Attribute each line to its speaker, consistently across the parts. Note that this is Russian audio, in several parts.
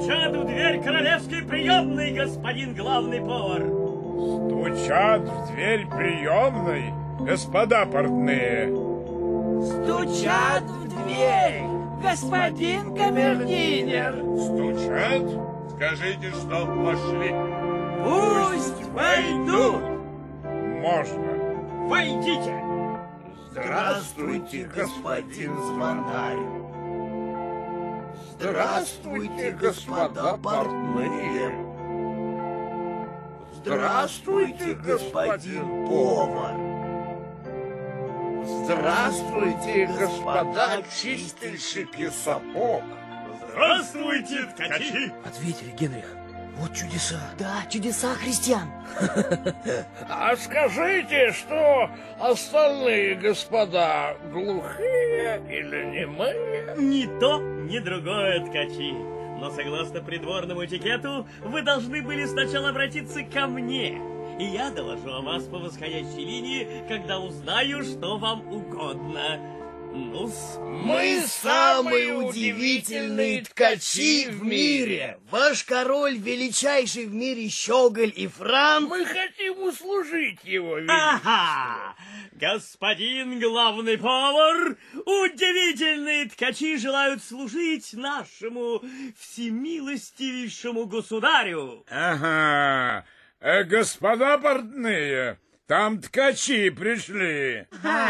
Speaker 1: Стучат в дверь королевской приемной, господин главный повар.
Speaker 2: Стучат в дверь приемной, господа портные.
Speaker 3: Стучат в дверь, господин камердинер.
Speaker 2: Стучат? Скажите, что вошли.
Speaker 3: Пусть войдут.
Speaker 2: Можно.
Speaker 1: Войдите.
Speaker 3: Здравствуйте, господин звонарь. Здравствуйте, господа портные. Здравствуйте, господин повар. Здравствуйте, господа чистильщики сапог.
Speaker 1: Здравствуйте, ткачи.
Speaker 4: Ответили, Генрих. Вот чудеса.
Speaker 5: Да, чудеса христиан.
Speaker 3: А скажите, что остальные господа глухие или немые?
Speaker 1: Ни то, ни другое, ткачи. Но согласно придворному этикету, вы должны были сначала обратиться ко мне. И я доложу о вас по восходящей линии, когда узнаю, что вам угодно. Ну-с.
Speaker 3: Мы самые удивительные ткачи в мире.
Speaker 5: Ваш король величайший в мире щеголь и франк.
Speaker 3: Мы хотим услужить его величеству.
Speaker 1: Ага! Господин главный повар, удивительные ткачи желают служить нашему всемилостивейшему государю.
Speaker 2: Ага. Господа портные, там ткачи пришли.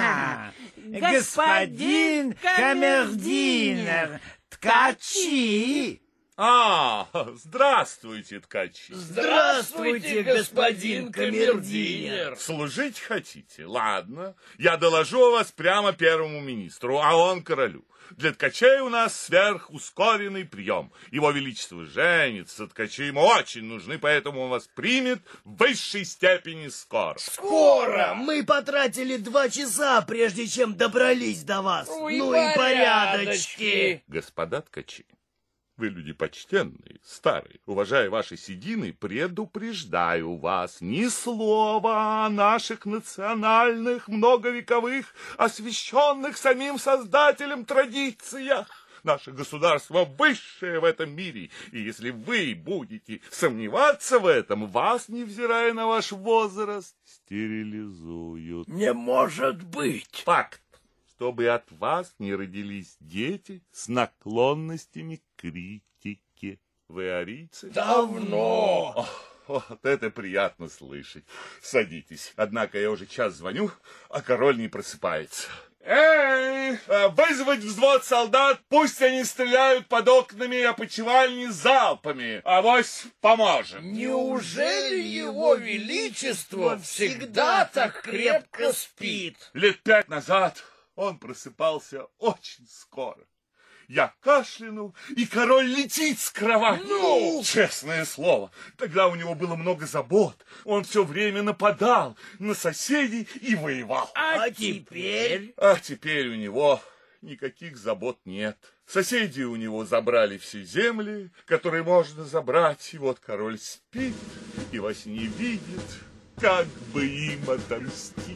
Speaker 4: Господин камердинер, ткачи.
Speaker 6: Здравствуйте, ткачи.
Speaker 3: Здравствуйте, господин камердинер.
Speaker 6: Служить хотите? Ладно. Я доложу о вас прямо первому министру, а он королю. Для ткачей у нас сверхускоренный прием. Его величество женится, ткачи ему очень нужны, поэтому он вас примет в высшей степени скоро.
Speaker 5: Скоро! Мы потратили 2 часа, прежде чем добрались до вас. Ну и порядочки.
Speaker 6: Господа ткачи, вы люди почтенные, старые. Уважая ваши седины, предупреждаю вас, ни слова о наших национальных, многовековых, освященных самим Создателем традициях. Наше государство высшее в этом мире, и если вы будете сомневаться в этом, вас, невзирая на ваш возраст, стерилизуют.
Speaker 3: Не может быть.
Speaker 6: Факт. Чтобы от вас не родились дети с наклонностями к критике. Вы арийцы?
Speaker 3: Давно.
Speaker 6: Вот это приятно слышать. Садитесь. Однако я уже час звоню, а король не просыпается. Эй, вызвать взвод солдат, пусть они стреляют под окнами опочивальни залпами, авось поможем.
Speaker 3: Неужели его величество всегда так крепко спит?
Speaker 6: Лет 5 назад он просыпался очень скоро. Я кашлянул, и король летит с кровати.
Speaker 3: Ну!
Speaker 6: Честное слово, тогда у него было много забот. Он все время нападал на соседей и воевал.
Speaker 3: А теперь?
Speaker 6: А теперь у него никаких забот нет. Соседи у него забрали все земли, которые можно забрать. И вот король спит и во сне видит, как бы им отомстить.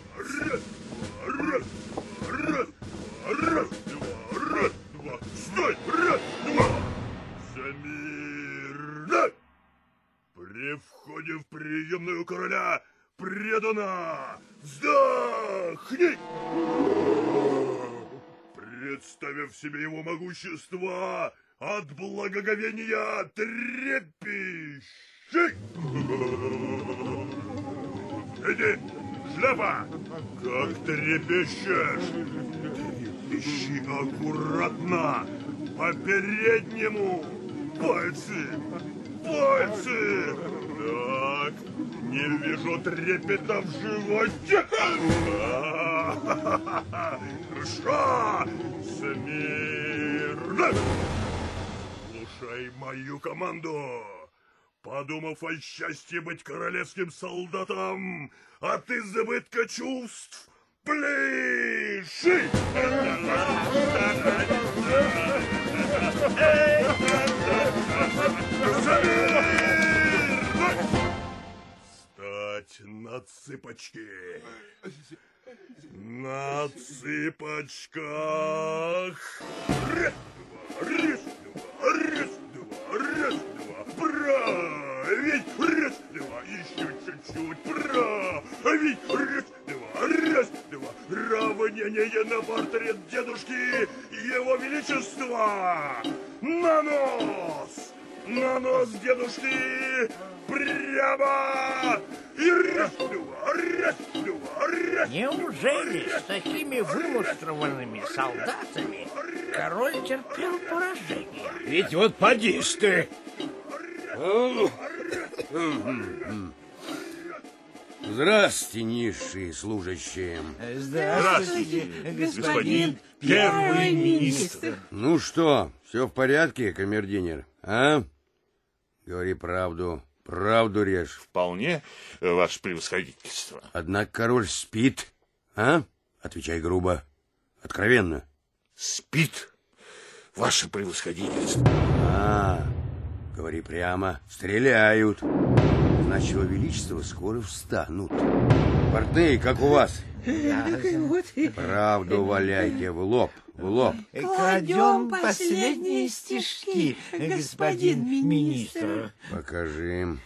Speaker 7: Стой! Раз, два! Смирно! При входе в приемную короля предана! Вздохни! Представив себе его могущество, от благоговения трепещи! Иди, шляпа! Как трепещешь! Ищи аккуратно, по переднему, пальцы, так, не вижу трепета в животе, хорошо, смирно, слушай мою команду, подумав о счастье быть королевским солдатом, от избытка чувств, пляши! Встать на цыпочки! На цыпочках! Раз, два, раз, два, раз, два, раз, портрет дедушки Его Величества! На нос! На нос дедушки! Прямо! И раз-два!
Speaker 3: Неужели с такими вымуштрованными солдатами король терпел поражение?
Speaker 4: Ведь вот поди ж ты.
Speaker 8: Здравствуйте, низшие служащие.
Speaker 3: Здравствуйте,
Speaker 6: господин первый министр.
Speaker 8: Ну что, все в порядке, камердинер, а? Говори правду, правду режь.
Speaker 6: Вполне, ваше превосходительство.
Speaker 8: Однако король спит, а? Отвечай грубо, откровенно.
Speaker 6: Спит, ваше превосходительство.
Speaker 8: Говори прямо, стреляют. Значит, его величество скоро встанут. Портные, как у вас? Правду валяйте в лоб, в лоб.
Speaker 3: Кладем последние стишки, господин министр.
Speaker 8: Покажи.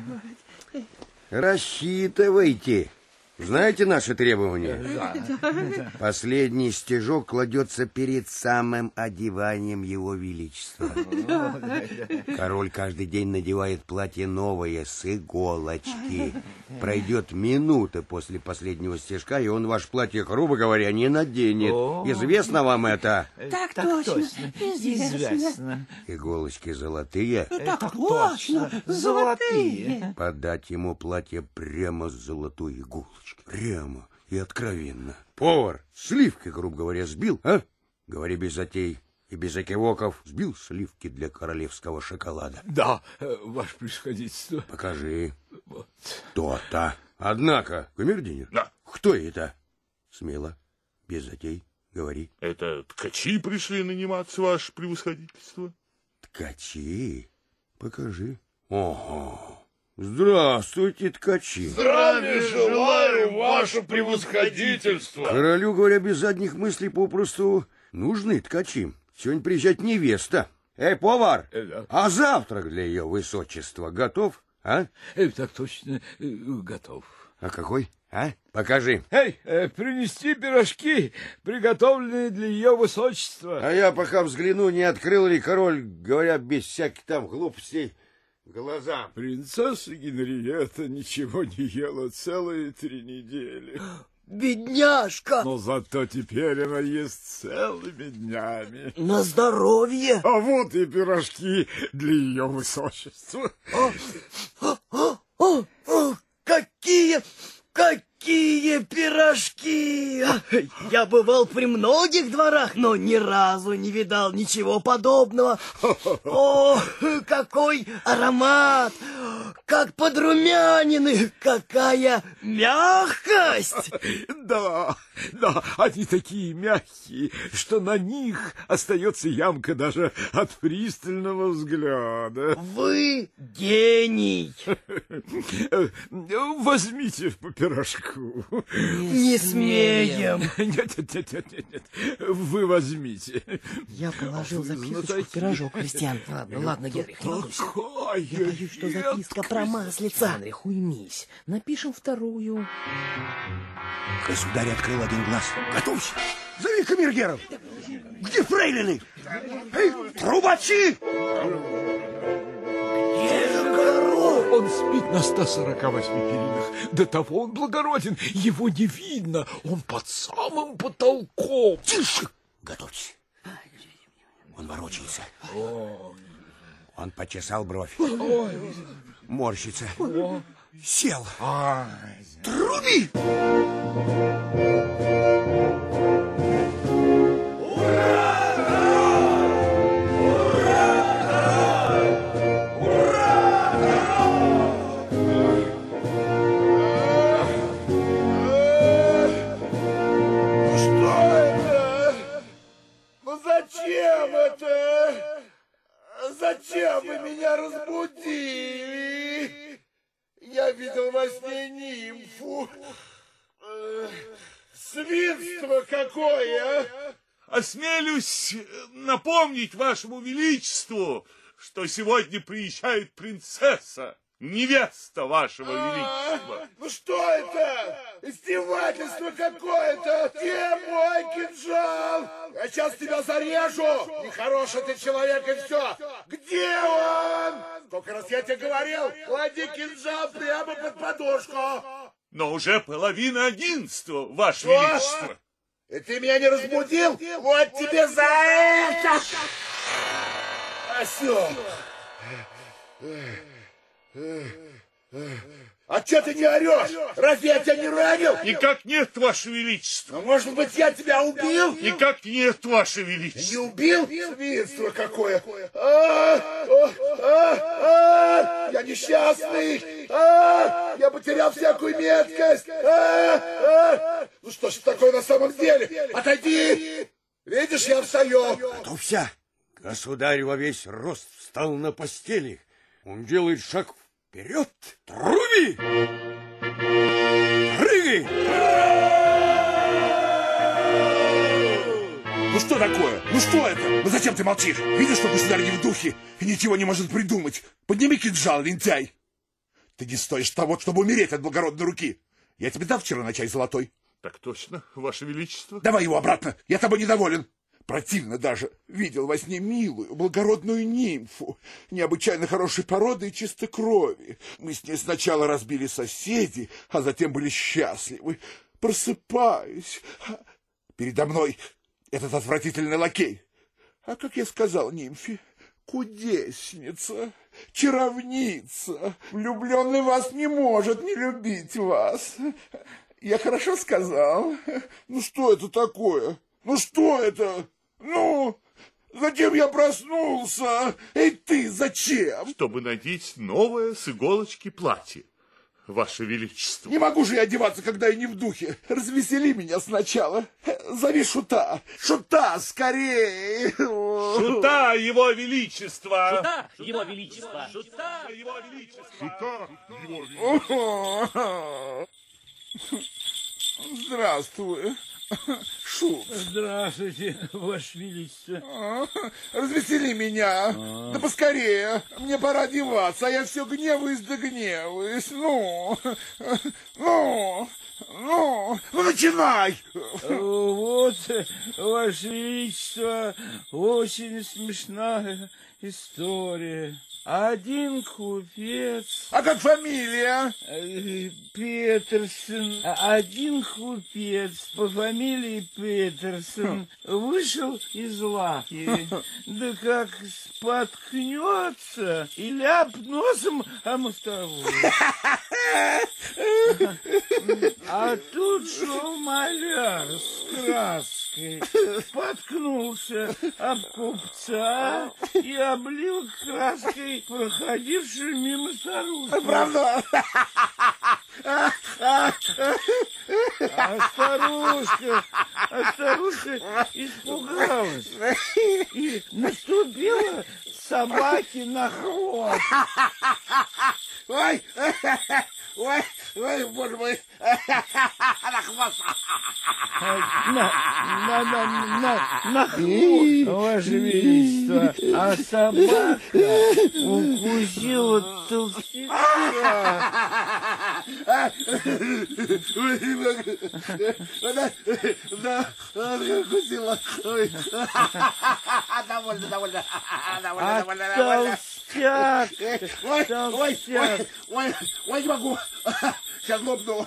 Speaker 8: Рассчитывайте. Знаете наши требования? Последний стежок кладется перед самым одеванием его величества. Король каждый день надевает платье новое с иголочки. Пройдет минута после последнего стежка, и он ваше платье, грубо говоря, не наденет. Известно вам это?
Speaker 3: Так точно, известно.
Speaker 8: Иголочки золотые.
Speaker 3: Так точно, золотые.
Speaker 8: Подать ему платье прямо с золотой иголочкой. Прямо и откровенно. Повар сливки, грубо говоря, сбил, а? Говори без затей и без окивоков. Сбил сливки для королевского шоколада.
Speaker 4: Да, ваше превосходительство.
Speaker 8: Покажи.
Speaker 4: Вот.
Speaker 8: То-то. Однако, камердинер,
Speaker 6: Да.
Speaker 8: кто это? Смело, без затей, говори.
Speaker 6: Это ткачи пришли наниматься, ваше превосходительство.
Speaker 8: Ткачи? Покажи. Ого. Здравствуйте, ткачи.
Speaker 7: Здравия желаю, ваше превосходительство!
Speaker 8: Королю, говоря, без задних мыслей попросту нужны ткачи. Сегодня приезжает невеста. Эй, повар,
Speaker 4: Да.
Speaker 8: а завтрак для ее высочества готов, а?
Speaker 4: Так точно, готов.
Speaker 8: А какой, а? Покажи.
Speaker 4: Эй, принести пирожки, приготовленные для ее высочества.
Speaker 8: А я пока взгляну, не открыл ли король, говоря, без всяких там глупостей, глаза.
Speaker 4: Принцесса Генриетта ничего не ела целые 3 недели.
Speaker 5: Бедняжка!
Speaker 4: Но зато теперь она ест целыми днями.
Speaker 5: На здоровье!
Speaker 4: А вот и пирожки для ее высочества.
Speaker 5: Какие пирожки! Я бывал при многих дворах, но ни разу не видал ничего подобного. О, какой аромат! Как подрумянины! Какая мягкость!
Speaker 4: Да, они такие мягкие, что на них остается ямка даже от пристального взгляда.
Speaker 5: Вы гений!
Speaker 4: Возьмите по пирожку.
Speaker 5: Не смеем!
Speaker 4: Нет, вы возьмите.
Speaker 9: Я положил записочку в пирожок, Кристиан. Ладно, Генрих, не волнуйся. Я боюсь, что записка про маслица. Генрих, уймись. Напишем вторую.
Speaker 8: Государь открыл один глаз. Готовься! Зови камергеров! Где фрейлины? Эй, трубачи!
Speaker 4: Он спит на 148 перинах. До того он благороден. Его не видно. Он под самым потолком.
Speaker 8: Тише! Готовьтесь. Он ворочается. Он почесал бровь. Морщится. Сел. Труби!
Speaker 7: Зачем это? Зачем вы меня разбудили? Я видел во сне нимфу. Свинство какое!
Speaker 6: Осмелюсь напомнить вашему величеству, что сегодня приезжает принцесса. невеста вашего величества.
Speaker 7: Ну что это? Издевательство какое-то! Где мой кинжал? Я сейчас тебя зарежу! Нехороший ты человек и все! Где он? Сколько раз я тебе говорил, клади кинжал прямо под подушку!
Speaker 6: Но уже 10:30, ваше величество.
Speaker 7: И ты меня не разбудил? Вот тебе за это! Осел! А че ты не орешь? Разве я тебя не ранил?
Speaker 6: Никак нет, ваше величество.
Speaker 7: Ну, может быть, я тебя убил?
Speaker 6: Никак нет, ваше величество.
Speaker 7: Не убил? Свинство какое! Я несчастный! Я потерял всякую меткость! Ну что ж такое на самом деле? Отойди! Видишь, я встаю!
Speaker 8: Готовься! Государь во весь рост встал на постели. Он делает шаг вперед. Труби! Прыгай!
Speaker 10: Ну что такое? Ну что это? Ну зачем ты молчишь? Видишь, что государь не в духе и ничего не может придумать? Подними кинжал, лентяй! Ты не стоишь того, чтобы умереть от благородной руки. Я тебе дал вчера на чай золотой.
Speaker 6: Так точно, ваше величество.
Speaker 10: Давай его обратно, я тобой недоволен. Противно даже. Видел во сне милую, благородную нимфу, необычайно хорошей породы и чистой крови. Мы с ней сначала разбили соседи, а затем были счастливы. Просыпаюсь. Передо мной этот отвратительный лакей. А как я сказал нимфе, кудесница, чаровница. Влюбленный вас не может не любить вас. Я хорошо сказал? Ну что это такое? Ну что это? Ну, зачем я проснулся? Эй, ты, зачем?
Speaker 6: Чтобы надеть новое с иголочки платье, ваше величество.
Speaker 10: Не могу же я одеваться, когда я не в духе. Развесели меня сначала. Зови Шута. Шута, скорее.
Speaker 6: Шута, его величество.
Speaker 1: Шута, его величество. Шута,
Speaker 6: его величество.
Speaker 2: Шута, его величество.
Speaker 10: Здравствуй, Шут.
Speaker 3: Здравствуйте, Ваше Величество.
Speaker 10: Развесели меня. Да поскорее. Мне пора одеваться, а я все гневаюсь да гневаюсь. Ну, начинай.
Speaker 3: Вот, Ваше Величество, очень смешная история. Один купец...
Speaker 10: А как фамилия?
Speaker 3: Петерсон. Один купец по фамилии Петерсон вышел из лавки. Да как споткнется и ляп носом о мостовую. А тут шел маляр с краской, споткнулся об купца и облил краской проходившую мимо старушку.
Speaker 10: Правда?
Speaker 3: А старушка испугалась и наступила собаке на хвост.
Speaker 10: Ой, боже мой, на хвост.
Speaker 3: На хвост, Ваше Величество. А собака укусила толстяка.
Speaker 10: Да, укусила. Довольно.
Speaker 3: Толстяк.
Speaker 10: Ой, не могу. Сейчас лопну.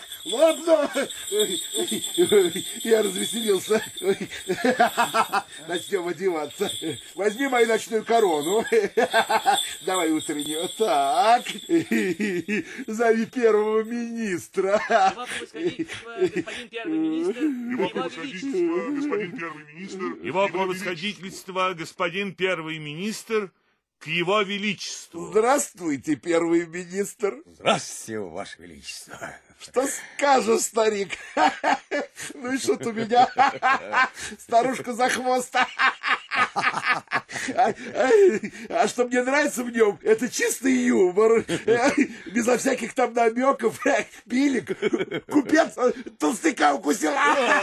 Speaker 10: Я развеселился. Начнем одеваться. Возьми мою ночную корону. Давай утреннюю. Так. Зови первого министра.
Speaker 6: Его превосходительство, господин первый министр, к его величеству.
Speaker 10: Здравствуйте, первый министр.
Speaker 8: Здравствуйте, Ваше Величество.
Speaker 10: Что скажешь, старик? Ну и что-то у меня старушка за хвост. А что мне нравится в нем, это чистый юмор. Безо всяких там намеков. Пилик, купец толстяка укусил.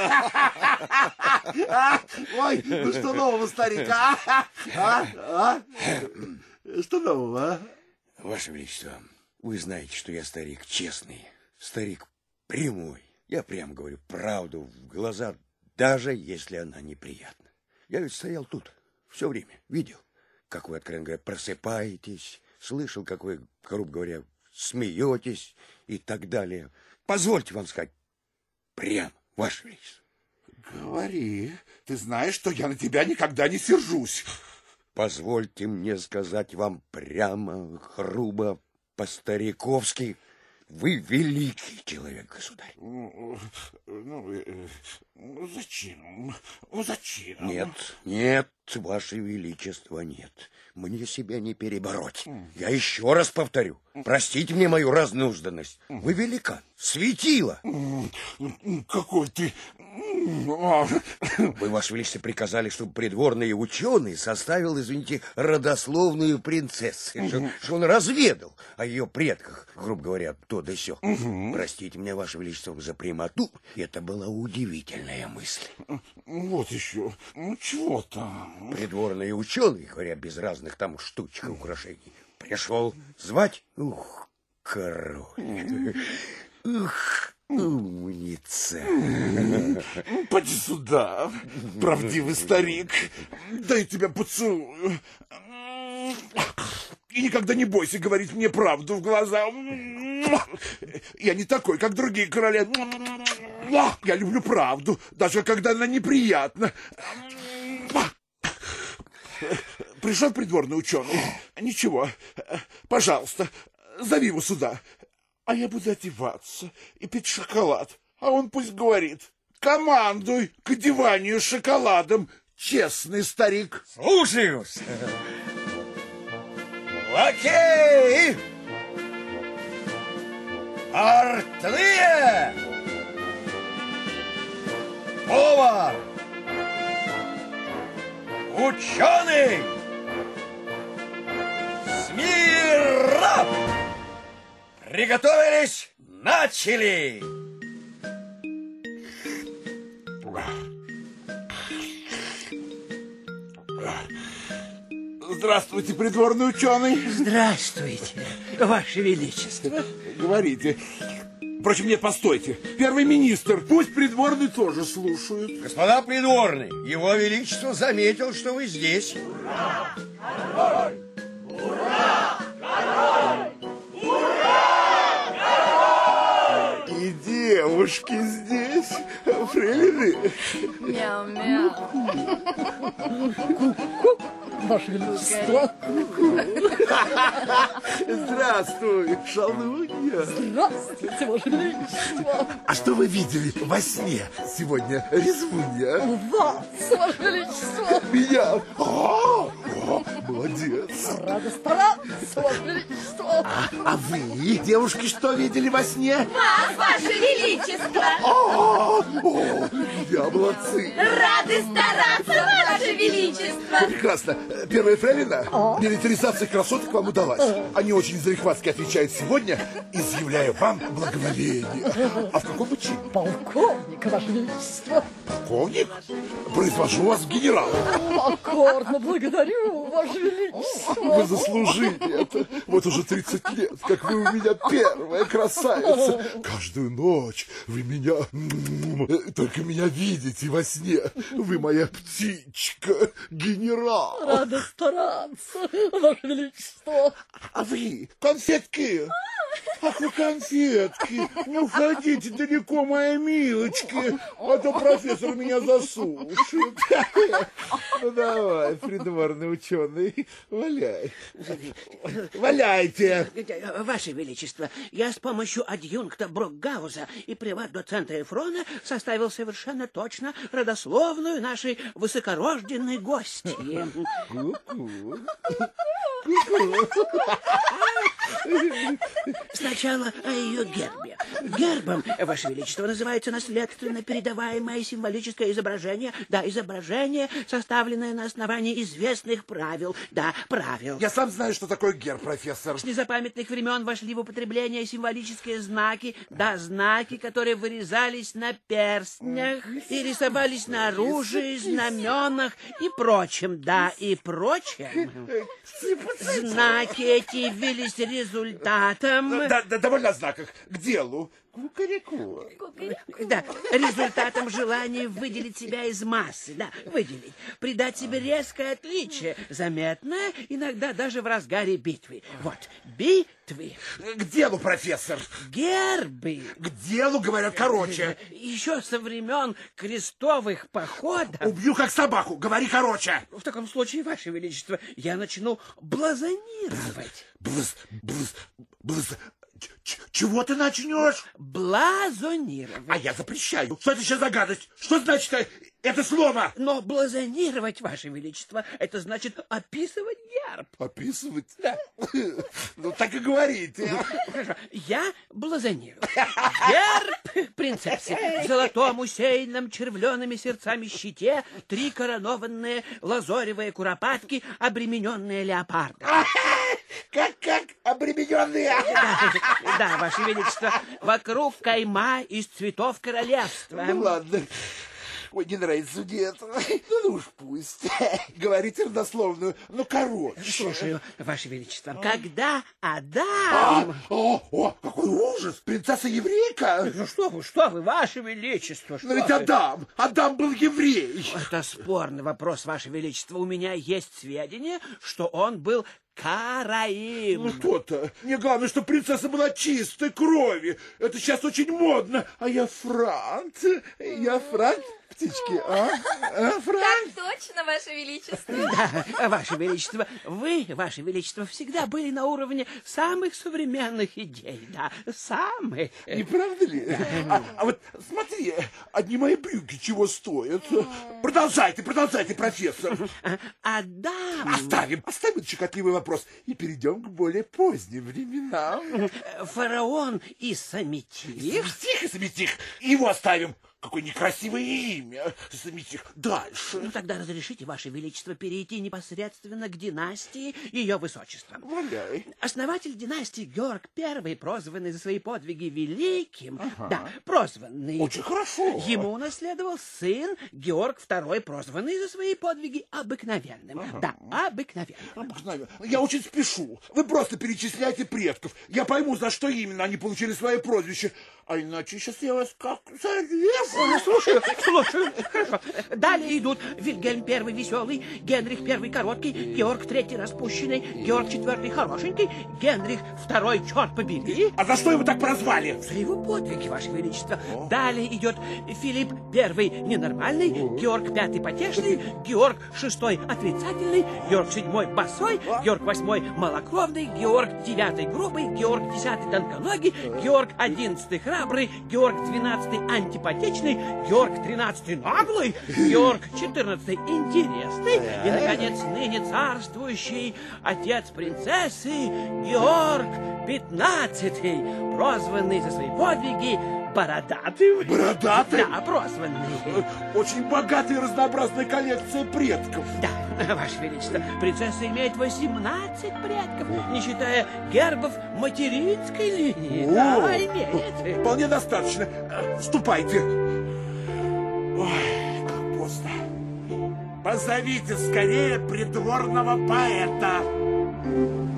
Speaker 10: Ой, ну что нового, старик? Что нового, а?
Speaker 8: Ваше Величество, Вы знаете, что я старик честный, старик прямой. Я прямо говорю правду в глаза, даже если она неприятна. Я ведь стоял тут все время, видел, как вы, откровенно говоря, просыпаетесь, слышал, как вы, грубо говоря, смеетесь и так далее. Позвольте вам сказать прямо, Ваше Величество.
Speaker 10: Говори. Ты знаешь, что я на тебя никогда не сержусь.
Speaker 8: Позвольте мне сказать вам прямо, грубо, по-стариковски. Вы великий человек, государь.
Speaker 10: Зачем? Зачем?
Speaker 8: Нет, Ваше Величество, нет. Мне себя не перебороть. Я еще раз повторю. Простите мне мою разнузданность. Вы великан, светило.
Speaker 10: Какой ты...
Speaker 8: Вы, Ваше Величество, приказали, чтобы придворный ученый составил, извините, родословную принцессы, что он разведал о ее предках, грубо говоря, то да сё. Простите меня, Ваше Величество, за прямоту. Это была удивительная мысль.
Speaker 10: Вот еще. Ну, чего там?
Speaker 8: Придворный ученый, говоря, без разных там штучек и украшений, пришел звать. Ух, король. Ух, умница.
Speaker 10: Поди сюда, правдивый старик. Дай тебя поцелую. И никогда не бойся говорить мне правду в глаза. Я не такой, как другие короли. Я люблю правду, даже когда она неприятна. Пришел придворный ученый. Ничего, пожалуйста, зови его сюда. А я буду одеваться и пить шоколад. А он пусть говорит: командуй к одеванию шоколадом, честный старик.
Speaker 8: Слушаюсь. Лакеи! Портные! Повар! Ученый! Смирно! Приготовились! Начали!
Speaker 10: Здравствуйте, придворный ученый.
Speaker 3: Здравствуйте, Ваше Величество.
Speaker 10: Говорите. Впрочем, нет, постойте. Первый министр, пусть придворный тоже слушают.
Speaker 8: Господа придворные, его величество заметил, что вы здесь.
Speaker 7: Ура! Король! Ура! Король! Ура! Король!
Speaker 10: И девушки здесь, фрейлины.
Speaker 11: Мяу-мяу.
Speaker 3: Ваше Величество.
Speaker 10: Здравствуй, шалунья.
Speaker 3: Здравствуйте, Ваше Величество.
Speaker 10: А что вы видели во сне сегодня, резвунья?
Speaker 3: Вас, Ваше Величество.
Speaker 10: Меня? Молодец.
Speaker 3: Рада стараться, Ваше Величество.
Speaker 10: А вы, девушки, что видели во сне?
Speaker 11: Вас, Ваше Величество.
Speaker 10: Я молодцы.
Speaker 11: Рады стараться, Ваше Величество.
Speaker 10: Прекрасно. Первая фрейлина, милитаризация красоток вам удалась. Они очень залихватски отвечают сегодня, изъявляя вам благоволение. А в каком вы чине?
Speaker 3: Полковник, Ваше Величество.
Speaker 10: Полковник? Произвожу вас в генерал.
Speaker 3: Покорно благодарю, Ваше Величество.
Speaker 10: Вы заслужили это. Вот уже 30 лет, как вы у меня первая красавица. Каждую ночь вы меня... Только меня видите во сне. Вы моя птичка, генерал.
Speaker 3: Рада стараться, Ваше Величество.
Speaker 10: А вы, конфетки? Ах, вы конфетки. Не уходите далеко, мои милочки, а то профессор меня засушит. Ну давай, придворный ученый, валяй. Валяйте.
Speaker 12: Ваше Величество, я с помощью адъюнкта Брокгауза и приват-доцента Эфрона составил совершенно точно родословную нашей высокорожденной гости. Сначала о ее гербе. Гербом, Ваше Величество, называется наследственно передаваемое символическое изображение. Да, изображение, составленное на основании известных правил. Да, правил.
Speaker 10: Я сам знаю, что такое герб, профессор.
Speaker 12: С незапамятных времен вошли в употребление символические знаки. Да, знаки, которые вырезались на перстнях и рисовались на оружии, знаменах и прочем. Да, и прочем. Знаки эти явились результатом...
Speaker 10: Да, довольно о знаках. К делу. Кукареку.
Speaker 12: Да, результатом желания выделить себя из массы. Да, выделить. Придать себе резкое отличие. Заметное, иногда даже в разгаре битвы. Вот, битвы.
Speaker 10: К делу, профессор.
Speaker 12: Гербы.
Speaker 10: К делу, говорят, короче.
Speaker 12: Еще со времен крестовых походов.
Speaker 10: Убью как собаку, говори короче.
Speaker 12: В таком случае, Ваше Величество, я начну блазонировать.
Speaker 10: Чего ты начнешь?
Speaker 12: Блазонировать.
Speaker 10: А я запрещаю. Что это еще за гадость? Что значит это слово?
Speaker 12: Но блазонировать, Ваше Величество, это значит описывать герб.
Speaker 10: Описывать?
Speaker 12: Да.
Speaker 10: Ну, так и говорите.
Speaker 12: Хорошо. Я блазонирую. Герб принцессы. В золотом, усеянном червлеными сердцами щите 3 коронованные лазоревые куропатки, обремененные леопардом.
Speaker 10: Как обремененные?
Speaker 12: Да, Ваше Величество, вокруг кайма из цветов королевства.
Speaker 10: Ну, ладно. Ой, не нравится мне это. Ну уж пусть. Говорите родословную, но короче.
Speaker 12: Слушаю, Ваше Величество. Когда Адам...
Speaker 10: О, какой ужас! Принцесса-еврейка!
Speaker 12: Ну что вы, Ваше Величество,
Speaker 10: Но ведь Адам был еврей.
Speaker 12: Это спорный вопрос, Ваше Величество. У меня есть сведения, что он был караим.
Speaker 10: Ну что-то. Мне главное, что принцесса была чистой крови. Это сейчас очень модно. А я Франц. Птички, Франц?
Speaker 11: Так точно, Ваше Величество.
Speaker 12: Да, Ваше Величество, вы, Ваше Величество, всегда были на уровне самых современных идей, да, самых.
Speaker 10: Не правда ли? А вот смотри, одни мои брюки чего стоят. Продолжайте, профессор.
Speaker 12: Адам.
Speaker 10: Оставим этот щекотливый вопрос и перейдем к более поздним временам.
Speaker 12: Фараон и Саметих.
Speaker 10: Саметих. Его оставим. Какое некрасивое имя. Саметих. Дальше.
Speaker 12: Ну, тогда разрешите, Ваше Величество, перейти непосредственно к династии Ее Высочества.
Speaker 10: Валяй.
Speaker 12: Основатель династии Георг I, прозванный за свои подвиги великим, да, прозванный.
Speaker 10: Очень хорошо.
Speaker 12: Ему унаследовал сын Георг II, прозванный за свои подвиги обыкновенным. Да, обыкновенным.
Speaker 10: Я очень спешу. Вы просто перечисляйте предков. Я пойму, за что именно они получили свое прозвище. А иначе сейчас я вас как зарежу.
Speaker 12: Слушаю. Хорошо. Далее идут Вильгельм I веселый, Генрих I короткий, Георг III распущенный, Георг IV хорошенький, Генрих II черт побери.
Speaker 10: А за что его так прозвали?
Speaker 12: За его подвиги, Ваше Величество. Далее идет Филипп I ненормальный, Георг V потешный, Георг VI отрицательный, Георг VII босой, Георг VIII малокровный, Георг IX грубый, Георг X тонконогий, Георг XI храбрый, Георг XII антипатичный, Георг XIII наглый, Георг XIV интересный и, наконец, ныне царствующий отец принцессы Георг XV, прозванный за свои подвиги бородатым.
Speaker 10: Бородатый?
Speaker 12: Да, прозванный.
Speaker 10: Очень богатая и разнообразная коллекция предков.
Speaker 12: Да, Ваше Величество, принцесса имеет 18 предков, не считая гербов материнской линии. Да, имеет.
Speaker 10: Вполне достаточно. Ступайте. Ой, как поздно. Позовите скорее придворного поэта.